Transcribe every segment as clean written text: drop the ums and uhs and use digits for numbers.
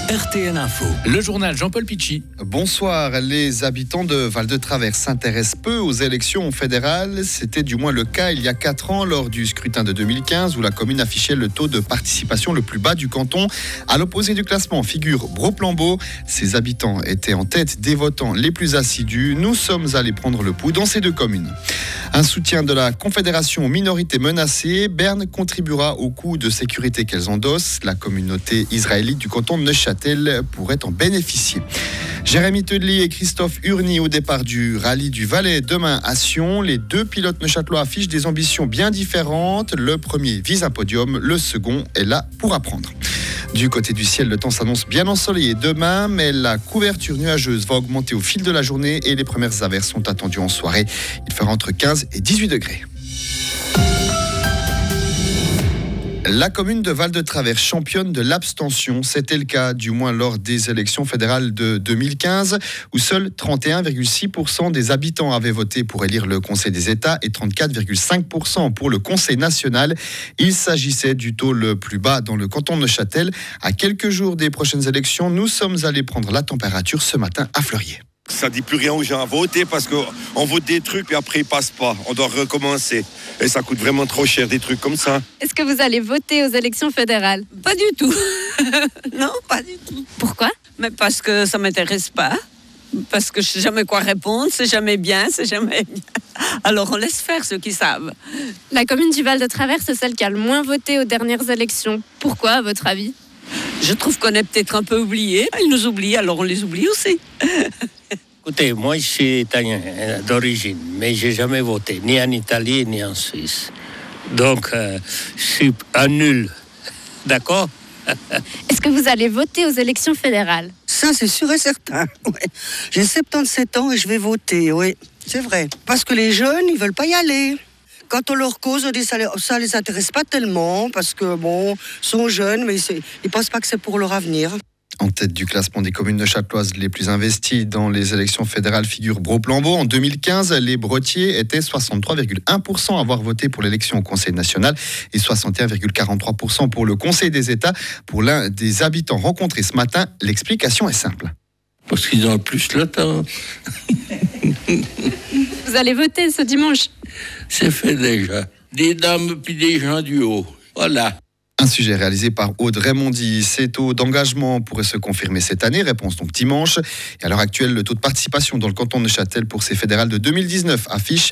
RTL Info. Le journal Jean-Paul Pichy. Bonsoir. Les habitants de Val-de-Travers s'intéressent peu aux élections fédérales. C'était du moins le cas il y a 4 ans lors du scrutin de 2015 où la commune affichait le taux de participation le plus bas du canton. À l'opposé du classement figure Bro-Plambeau. Ses habitants étaient en tête des votants les plus assidus. Nous sommes allés prendre le pouls dans ces 2 communes. Un soutien de la Confédération aux minorités menacées. Berne contribuera au coût de sécurité qu'elles endossent. La communauté israélite du canton de Neuchâtel pourrait en bénéficier. Jérémy Teudely et Christophe Urny au départ du rallye du Valais demain à Sion. Les 2 pilotes neuchâtelois affichent des ambitions bien différentes. Le premier vise un podium, le second est là pour apprendre. Du côté du ciel, le temps s'annonce bien ensoleillé demain, mais la couverture nuageuse va augmenter au fil de la journée et les premières averses sont attendues en soirée. Il fera entre 15 et 18 degrés. La commune de Val-de-Travers championne de l'abstention. C'était le cas, du moins lors des élections fédérales de 2015, où seuls 31,6% des habitants avaient voté pour élire le Conseil des États et 34,5% pour le Conseil national. Il s'agissait du taux le plus bas dans le canton de Neuchâtel. À quelques jours des prochaines élections, nous sommes allés prendre la température ce matin à Fleurier. Ça dit plus rien aux gens à voter parce qu'on vote des trucs et après ils passent pas. On doit recommencer. Et ça coûte vraiment trop cher des trucs comme ça. Est-ce que vous allez voter aux élections fédérales ? Pas du tout. Non, pas du tout. Pourquoi ? Mais parce que ça m'intéresse pas. Parce que je sais jamais quoi répondre, c'est jamais bien. Alors on laisse faire ceux qui savent. La commune du Val-de-Travers, c'est celle qui a le moins voté aux dernières élections. Pourquoi, à votre avis ? Je trouve qu'on est peut-être un peu oubliés. Ils nous oublient, alors on les oublie aussi. Écoutez, moi je suis italien d'origine, mais j'ai jamais voté, ni en Italie ni en Suisse. Donc, je suis un nul. D'accord ? Est-ce que vous allez voter aux élections fédérales ? Ça, c'est sûr et certain. Ouais. J'ai 77 ans et je vais voter, oui. C'est vrai. Parce que les jeunes, ils veulent pas y aller. Quand on leur cause, on dit ça les intéresse pas tellement, parce que, ils sont jeunes, mais ils pensent pas que c'est pour leur avenir. En tête du classement des communes neuchâteloises les plus investies dans les élections fédérales figure Bro-Plambeau. En 2015, les Bretiers étaient 63,1% à avoir voté pour l'élection au Conseil national et 61,43% pour le Conseil des États. Pour l'un des habitants rencontrés ce matin, l'explication est simple. Parce qu'ils ont plus le temps. Vous allez voter ce dimanche ? C'est fait déjà. Des dames puis des gens du haut. Voilà. Un sujet réalisé par Aude Raymondi. Ces taux d'engagement pourraient se confirmer cette année. Réponse donc dimanche. Et à l'heure actuelle, le taux de participation dans le canton de Neuchâtel pour ces fédérales de 2019 affiche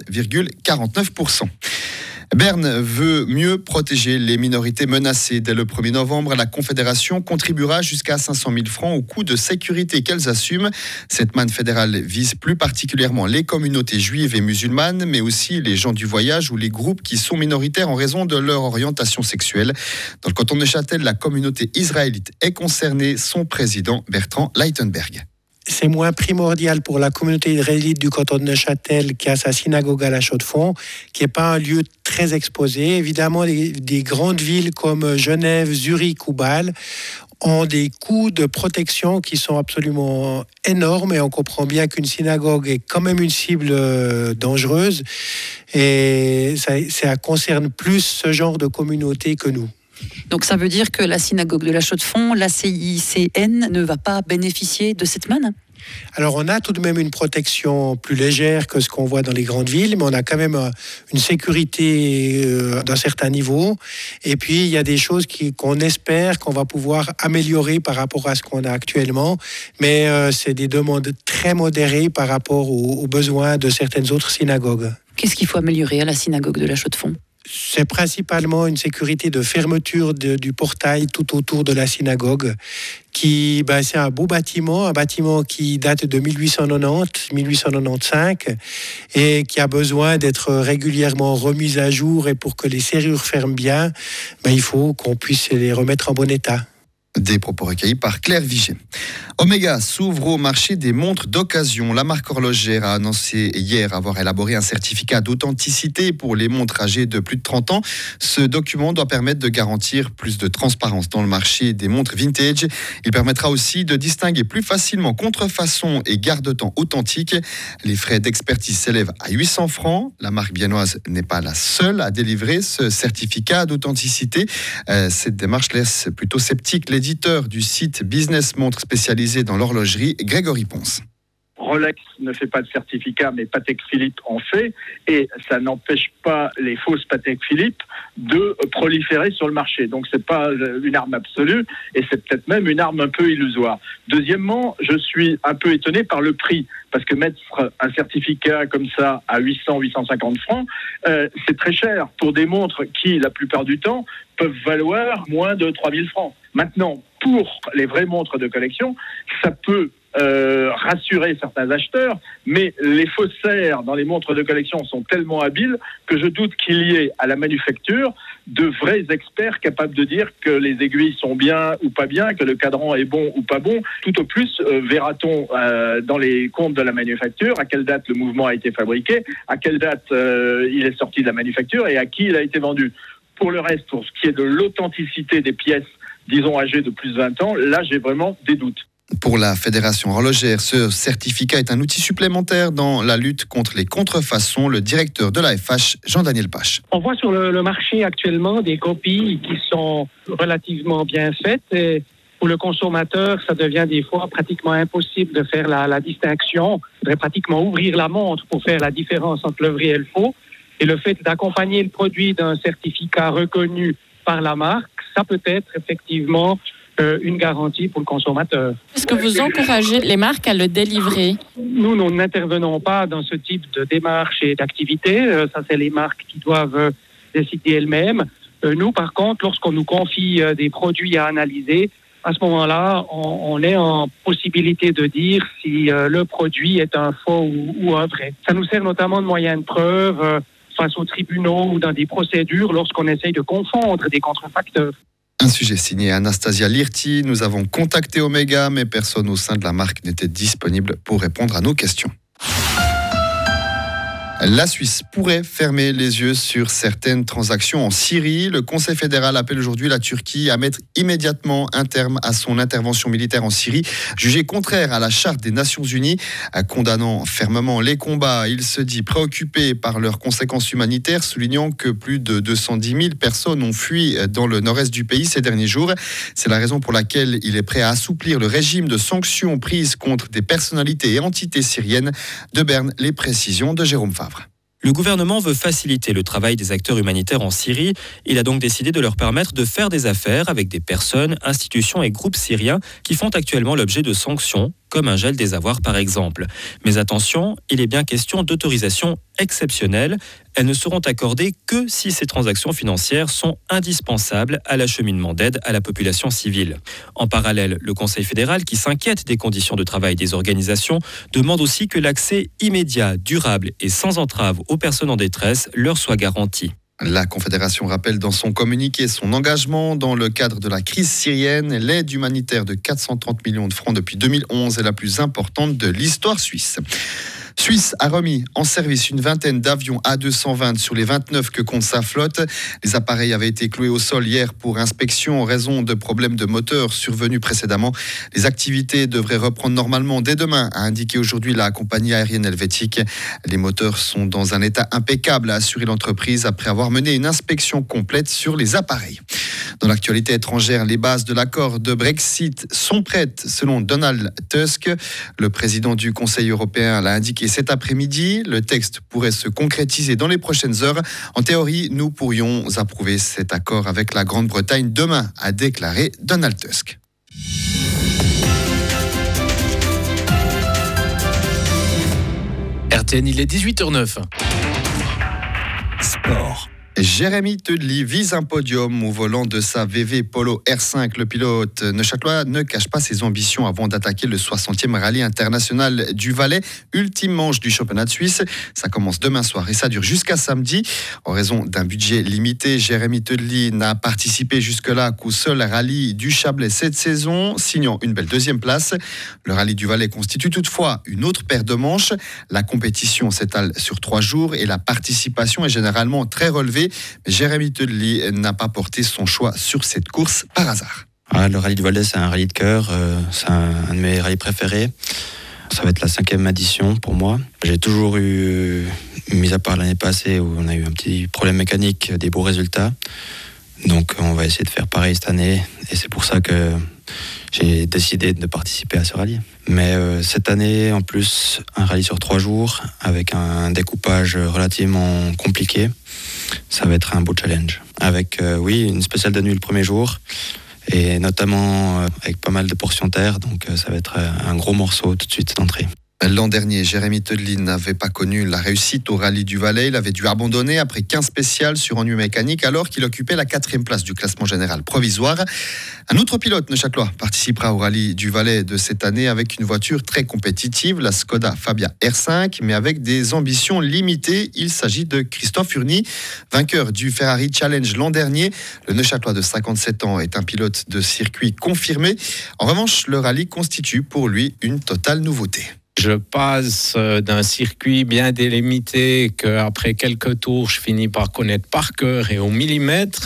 20,49%. Berne veut mieux protéger les minorités menacées. Dès le 1er novembre, la Confédération contribuera jusqu'à 500 000 francs au coût de sécurité qu'elles assument. Cette manne fédérale vise plus particulièrement les communautés juives et musulmanes, mais aussi les gens du voyage ou les groupes qui sont minoritaires en raison de leur orientation sexuelle. Dans le canton de Neuchâtel, la communauté israélite est concernée. Son président, Bertrand Leitenberg. C'est moins primordial pour la communauté israélite du canton de Neuchâtel qui a sa synagogue à la Chaux-de-Fonds, qui n'est pas un lieu très exposé. Évidemment, des grandes villes comme Genève, Zurich ou Bâle ont des coûts de protection qui sont absolument énormes, et on comprend bien qu'une synagogue est quand même une cible dangereuse, et ça concerne plus ce genre de communauté que nous. Donc ça veut dire que la synagogue de la Chaux-de-Fonds, la CICN, ne va pas bénéficier de cette manne ? Alors on a tout de même une protection plus légère que ce qu'on voit dans les grandes villes, mais on a quand même une sécurité d'un certain niveau. Et puis il y a des choses qu'on espère qu'on va pouvoir améliorer par rapport à ce qu'on a actuellement, mais c'est des demandes très modérées par rapport aux besoins de certaines autres synagogues. Qu'est-ce qu'il faut améliorer à la synagogue de la Chaux-de-Fonds ? C'est principalement une sécurité de fermeture du portail tout autour de la synagogue. C'est un beau bâtiment, qui date de 1890-1895 et qui a besoin d'être régulièrement remis à jour. Et pour que les serrures ferment bien, il faut qu'on puisse les remettre en bon état. Des propos recueillis par Claire Vigé. Omega s'ouvre au marché des montres d'occasion. La marque horlogère a annoncé hier avoir élaboré un certificat d'authenticité pour les montres âgées de plus de 30 ans. Ce document doit permettre de garantir plus de transparence dans le marché des montres vintage. Il permettra aussi de distinguer plus facilement contrefaçon et garde-temps authentique. Les frais d'expertise s'élèvent à 800 francs. La marque viennoise n'est pas la seule à délivrer ce certificat d'authenticité. Cette démarche laisse plutôt sceptique les l'éditeur du site Business Montre spécialisé dans l'horlogerie, Grégory Ponce. Rolex ne fait pas de certificat, mais Patek Philippe en fait, et ça n'empêche pas les fausses Patek Philippe de proliférer sur le marché. Donc c'est pas une arme absolue, et c'est peut-être même une arme un peu illusoire. Deuxièmement, je suis un peu étonné par le prix, parce que mettre un certificat comme ça à 800-850 francs, c'est très cher pour des montres qui, la plupart du temps, peuvent valoir moins de 3000 francs. Maintenant, pour les vraies montres de collection, ça peut rassurer certains acheteurs, mais les faussaires dans les montres de collection sont tellement habiles que je doute qu'il y ait à la manufacture de vrais experts capables de dire que les aiguilles sont bien ou pas bien, que le cadran est bon ou pas bon. Tout au plus, verra-t-on dans les comptes de la manufacture à quelle date le mouvement a été fabriqué, à quelle date il est sorti de la manufacture et à qui il a été vendu. Pour le reste, pour ce qui est de l'authenticité des pièces, disons âgées de plus de 20 ans, là j'ai vraiment des doutes. Pour la Fédération horlogère, ce certificat est un outil supplémentaire dans la lutte contre les contrefaçons. Le directeur de l'AFH, Jean-Daniel Pache. On voit sur le marché actuellement des copies qui sont relativement bien faites. Et pour le consommateur, ça devient des fois pratiquement impossible de faire la distinction. Il faudrait pratiquement ouvrir la montre pour faire la différence entre le vrai et le faux. Et le fait d'accompagner le produit d'un certificat reconnu par la marque, ça peut être effectivement une garantie pour le consommateur. Est-ce que vous encouragez les marques à le délivrer ? Nous n'intervenons pas dans ce type de démarche et d'activité. Ça, c'est les marques qui doivent décider elles-mêmes. Nous, par contre, lorsqu'on nous confie des produits à analyser, à ce moment-là, on est en possibilité de dire si le produit est un faux ou un vrai. Ça nous sert notamment de moyen de preuve face aux tribunaux ou dans des procédures lorsqu'on essaye de confondre des contrefacteurs. Un sujet signé Anastasia Lirti. Nous avons contacté Omega, mais personne au sein de la marque n'était disponible pour répondre à nos questions. La Suisse pourrait fermer les yeux sur certaines transactions en Syrie. Le Conseil fédéral appelle aujourd'hui la Turquie à mettre immédiatement un terme à son intervention militaire en Syrie, jugée contraire à la Charte des Nations Unies. Condamnant fermement les combats, il se dit préoccupé par leurs conséquences humanitaires, soulignant que plus de 210 000 personnes ont fui dans le nord-est du pays ces derniers jours. C'est la raison pour laquelle il est prêt à assouplir le régime de sanctions prises contre des personnalités et entités syriennes. De Berne, les précisions de Jérôme Favre. Le gouvernement veut faciliter le travail des acteurs humanitaires en Syrie. Il a donc décidé de leur permettre de faire des affaires avec des personnes, institutions et groupes syriens qui font actuellement l'objet de sanctions, comme un gel des avoirs par exemple. Mais attention, il est bien question d'autorisations exceptionnelles. Elles ne seront accordées que si ces transactions financières sont indispensables à l'acheminement d'aide à la population civile. En parallèle, le Conseil fédéral, qui s'inquiète des conditions de travail des organisations, demande aussi que l'accès immédiat, durable et sans entrave aux personnes en détresse leur soit garanti. La Confédération rappelle dans son communiqué son engagement dans le cadre de la crise syrienne. L'aide humanitaire de 430 millions de francs depuis 2011 est la plus importante de l'histoire suisse. Suisse a remis en service une vingtaine d'avions A220 sur les 29 que compte sa flotte. Les appareils avaient été cloués au sol hier pour inspection en raison de problèmes de moteur survenus précédemment. Les activités devraient reprendre normalement dès demain, a indiqué aujourd'hui la compagnie aérienne helvétique. Les moteurs sont dans un état impeccable, a assuré l'entreprise après avoir mené une inspection complète sur les appareils. Dans l'actualité étrangère, les bases de l'accord de Brexit sont prêtes selon Donald Tusk. Le président du Conseil européen l'a indiqué cet après-midi. Le texte pourrait se concrétiser dans les prochaines heures. En théorie, nous pourrions approuver cet accord avec la Grande-Bretagne demain, a déclaré Donald Tusk. RTN, il est 18h09. Sport. Jérémy Teudely vise un podium au volant de sa VV Polo R5. Le pilote neuchâtelois ne cache pas ses ambitions avant d'attaquer le 60e rallye international du Valais, ultime manche du championnat de Suisse. Ça commence demain soir et ça dure jusqu'à samedi. En raison d'un budget limité, Jérémy Teudely n'a participé jusque-là qu'au seul rallye du Chablais cette saison, signant une belle deuxième place. Le rallye du Valais constitue toutefois une autre paire de manches. La compétition s'étale sur 3 jours et la participation est généralement très relevée. Mais Jérémy Teudely n'a pas porté son choix sur cette course par hasard. Le rallye du Valais, c'est un rallye de cœur, c'est un de mes rallyes préférés. Ça va être la 5e édition pour moi. J'ai toujours eu, mis à part l'année passée où on a eu un petit problème mécanique, des beaux résultats. Donc on va essayer de faire pareil cette année et c'est pour ça que j'ai décidé de participer à ce rallye. Mais cette année, en plus, un rallye sur 3 jours avec un découpage relativement compliqué, ça va être un beau challenge. Avec, une spéciale de nuit le premier jour et notamment avec pas mal de portions terre, donc ça va être un gros morceau tout de suite d'entrée. L'an dernier, Jérémy Teudelin n'avait pas connu la réussite au rallye du Valais. Il avait dû abandonner après 15 spéciales sur ennui mécanique alors qu'il occupait la 4e place du classement général provisoire. Un autre pilote neuchâtelois participera au rallye du Valais de cette année avec une voiture très compétitive, la Skoda Fabia R5, mais avec des ambitions limitées. Il s'agit de Christophe Urny, vainqueur du Ferrari Challenge l'an dernier. Le neuchâtelois de 57 ans est un pilote de circuit confirmé. En revanche, le rallye constitue pour lui une totale nouveauté. Je passe d'un circuit bien délimité qu'après quelques tours, je finis par connaître par cœur et au millimètre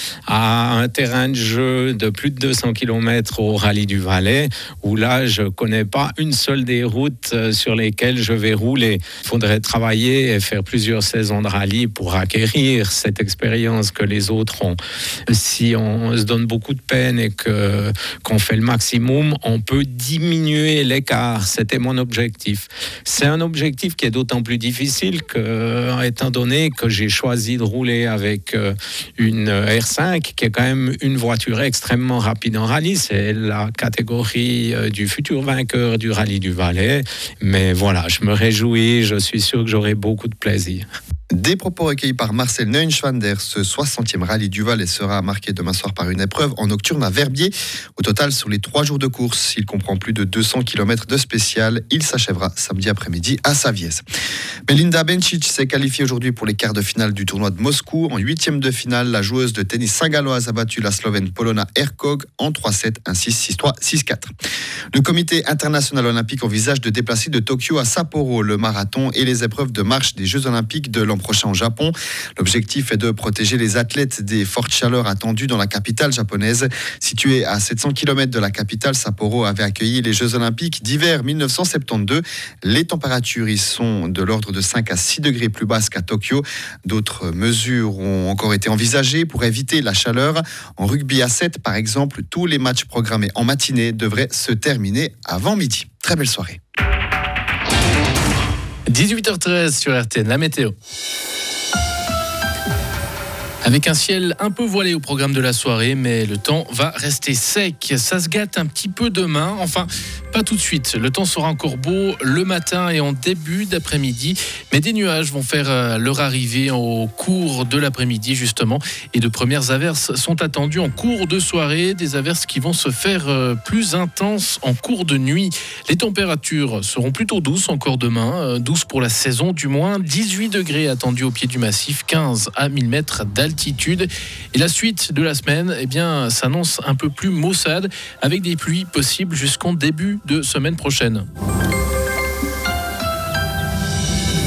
à un terrain de jeu de plus de 200 km au rallye du Valais où là, je ne connais pas une seule des routes sur lesquelles je vais rouler. Il faudrait travailler et faire plusieurs saisons de rallye pour acquérir cette expérience que les autres ont. Si on se donne beaucoup de peine et qu'on fait le maximum, on peut diminuer l'écart. C'était mon objectif. C'est un objectif qui est d'autant plus difficile étant donné que j'ai choisi de rouler avec une R5 qui est quand même une voiture extrêmement rapide en rallye. C'est la catégorie du futur vainqueur du rallye du Valais. Mais voilà, je me réjouis, je suis sûr que j'aurai beaucoup de plaisir. Des propos recueillis par Marcel Neuenschwander. Ce 60e rallye du Valais sera marqué demain soir par une épreuve en nocturne à Verbier. Au total, sur les 3 jours de course, il comprend plus de 200 km de spécial. Il s'achèvera samedi après-midi à Savièse. Belinda Bencic s'est qualifiée aujourd'hui pour les quarts de finale du tournoi de Moscou. En 8e de finale, la joueuse de tennis saint-galloise a battu la Slovène Polona Hercog en 3-7, 1-6, 6-3, 6-4. Le comité international olympique envisage de déplacer de Tokyo à Sapporo le marathon et les épreuves de marche des Jeux olympiques de l'an prochain au Japon. L'objectif est de protéger les athlètes des fortes chaleurs attendues dans la capitale japonaise. Située à 700 km de la capitale, Sapporo avait accueilli les Jeux olympiques d'hiver 1972. Les températures y sont de l'ordre de 5 à 6 degrés plus basses qu'à Tokyo. D'autres mesures ont encore été envisagées pour éviter la chaleur. En rugby à 7, par exemple, tous les matchs programmés en matinée devraient se terminer avant midi. Très belle soirée. 18h13 sur RTN, la météo. Avec un ciel un peu voilé au programme de la soirée, mais le temps va rester sec. Ça se gâte un petit peu demain, enfin pas tout de suite. Le temps sera encore beau le matin et en début d'après-midi, mais des nuages vont faire leur arrivée au cours de l'après-midi justement. Et de premières averses sont attendues en cours de soirée, des averses qui vont se faire plus intenses en cours de nuit. Les températures seront plutôt douces encore demain, douces pour la saison du moins. 18 degrés attendus au pied du massif, 15 à 1000 mètres d'altitude. Et la suite de la semaine s'annonce un peu plus maussade avec des pluies possibles jusqu'en début de semaine prochaine.